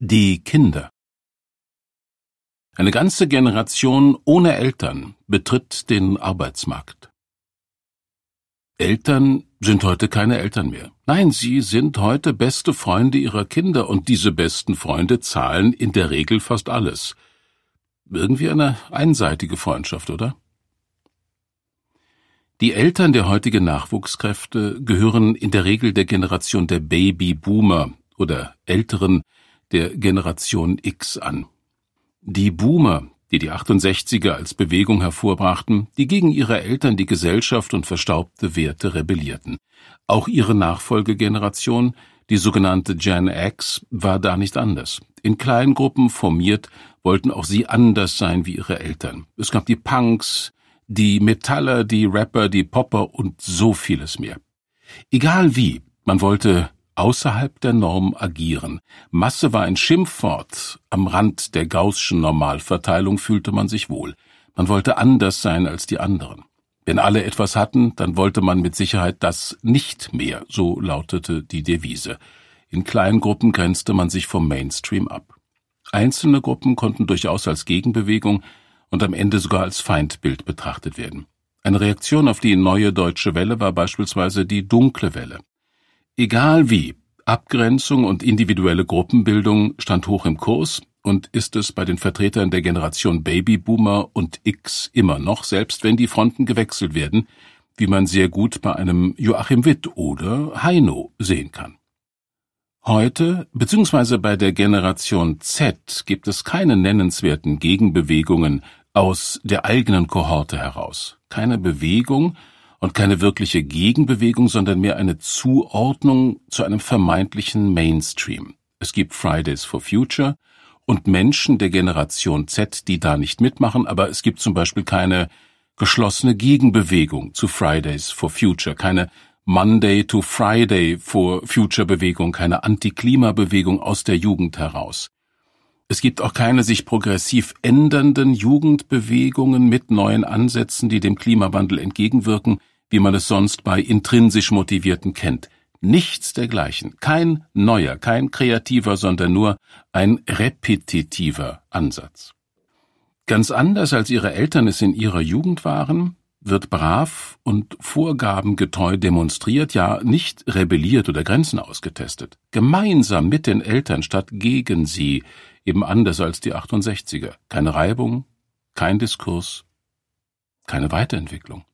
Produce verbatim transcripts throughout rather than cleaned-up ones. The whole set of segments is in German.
Die Kinder. Eine ganze Generation ohne Eltern betritt den Arbeitsmarkt. Eltern sind heute keine Eltern mehr. Nein, sie sind heute beste Freunde ihrer Kinder, und diese besten Freunde zahlen in der Regel fast alles. Irgendwie eine einseitige Freundschaft, oder? Die Eltern der heutigen Nachwuchskräfte gehören in der Regel der Generation der Babyboomer oder Älteren, der Generation X an. Die Boomer, die die achtundsechziger als Bewegung hervorbrachten, die gegen ihre Eltern, die Gesellschaft und verstaubte Werte rebellierten. Auch ihre Nachfolgegeneration, die sogenannte Gen X, war da nicht anders. In Kleingruppen formiert, wollten auch sie anders sein wie ihre Eltern. Es gab die Punks, die Metaller, die Rapper, die Popper und so vieles mehr. Egal wie, man wollte außerhalb der Norm agieren. Masse war ein Schimpfwort. Am Rand der gaußschen Normalverteilung fühlte man sich wohl. Man wollte anders sein als die anderen. Wenn alle etwas hatten, dann wollte man mit Sicherheit das nicht mehr, so lautete die Devise. In kleinen Gruppen grenzte man sich vom Mainstream ab. Einzelne Gruppen konnten durchaus als Gegenbewegung und am Ende sogar als Feindbild betrachtet werden. Eine Reaktion auf die neue deutsche Welle war beispielsweise die dunkle Welle. Egal wie, Abgrenzung und individuelle Gruppenbildung stand hoch im Kurs und ist es bei den Vertretern der Generation Babyboomer und X immer noch, selbst wenn die Fronten gewechselt werden, wie man sehr gut bei einem Joachim Witt oder Heino sehen kann. Heute, beziehungsweise bei der Generation Z, gibt es keine nennenswerten Gegenbewegungen aus der eigenen Kohorte heraus. Keine Bewegung und keine wirkliche Gegenbewegung, sondern mehr eine Zuordnung zu einem vermeintlichen Mainstream. Es gibt Fridays for Future und Menschen der Generation Z, die da nicht mitmachen, aber es gibt zum Beispiel keine geschlossene Gegenbewegung zu Fridays for Future, keine Monday to Friday for Future Bewegung, keine Anti-Klima-Bewegung aus der Jugend heraus. Es gibt auch keine sich progressiv ändernden Jugendbewegungen mit neuen Ansätzen, die dem Klimawandel entgegenwirken, wie man es sonst bei intrinsisch Motivierten kennt. Nichts dergleichen. Kein neuer, kein kreativer, sondern nur ein repetitiver Ansatz. Ganz anders als ihre Eltern es in ihrer Jugend waren, wird brav und vorgabengetreu demonstriert, ja nicht rebelliert oder Grenzen ausgetestet. Gemeinsam mit den Eltern statt gegen sie, eben anders als die achtundsechziger. Keine Reibung, kein Diskurs, keine Weiterentwicklung.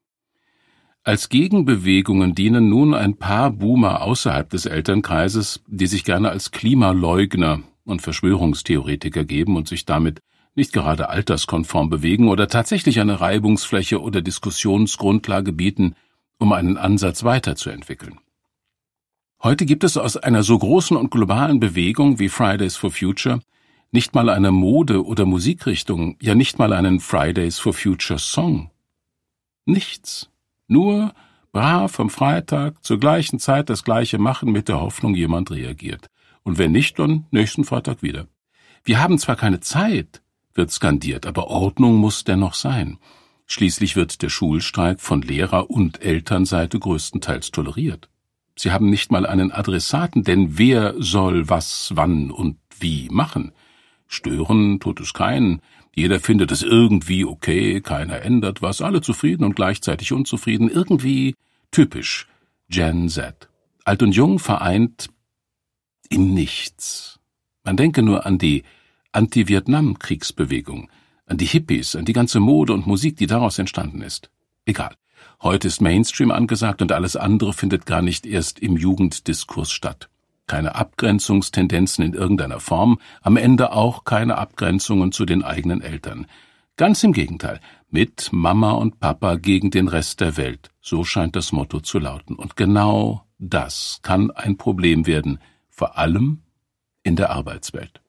Als Gegenbewegungen dienen nun ein paar Boomer außerhalb des Elternkreises, die sich gerne als Klimaleugner und Verschwörungstheoretiker geben und sich damit nicht gerade alterskonform bewegen oder tatsächlich eine Reibungsfläche oder Diskussionsgrundlage bieten, um einen Ansatz weiterzuentwickeln. Heute gibt es aus einer so großen und globalen Bewegung wie Fridays for Future nicht mal eine Mode- oder Musikrichtung, ja nicht mal einen Fridays for Future Song. Nichts. Nur brav am Freitag zur gleichen Zeit das Gleiche machen mit der Hoffnung, jemand reagiert. Und wenn nicht, dann nächsten Freitag wieder. Wir haben zwar keine Zeit, wird skandiert, aber Ordnung muss dennoch sein. Schließlich wird der Schulstreik von Lehrer- und Elternseite größtenteils toleriert. Sie haben nicht mal einen Adressaten, denn wer soll was, wann und wie machen? Stören tut es keinen. Jeder findet es irgendwie okay, keiner ändert was, alle zufrieden und gleichzeitig unzufrieden. Irgendwie typisch Gen Z. Alt und Jung vereint im Nichts. Man denke nur an die Anti-Vietnam-Kriegsbewegung, an die Hippies, an die ganze Mode und Musik, die daraus entstanden ist. Egal. Heute ist Mainstream angesagt und alles andere findet gar nicht erst im Jugenddiskurs statt. Keine Abgrenzungstendenzen in irgendeiner Form, am Ende auch keine Abgrenzungen zu den eigenen Eltern. Ganz im Gegenteil, mit Mama und Papa gegen den Rest der Welt, so scheint das Motto zu lauten. Und genau das kann ein Problem werden, vor allem in der Arbeitswelt.